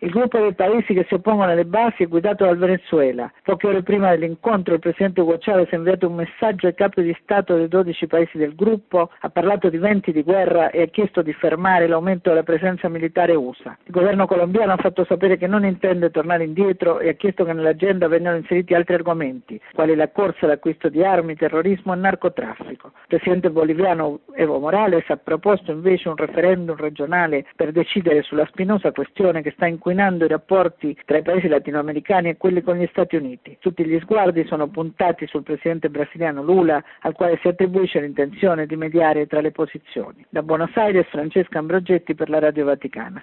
Il gruppo dei paesi che si oppongono alle basi è guidato dal Venezuela. Poche ore prima dell'incontro il presidente Hugo Chavez ha inviato un messaggio ai capi di Stato dei 12 paesi del gruppo, ha parlato di venti di guerra e ha chiesto di fermare l'aumento della presenza militare USA. Il governo colombiano ha fatto sapere che non intende tornare indietro e ha chiesto che nell'agenda vengano inseriti altri argomenti, quali la corsa all'acquisto di armi, terrorismo e narcotraffico. Il presidente boliviano Evo Morales ha proposto invece un referendum regionale per decidere sulla spinosa questione che sta inquinando i rapporti tra i paesi latinoamericani e quelli con gli Stati Uniti. Tutti gli sguardi sono puntati sul presidente brasiliano Lula, al quale si attribuisce l'intenzione di mediare tra le posizioni. Da Buenos Aires, Francesca Ambrogetti per la Radio Vaticana.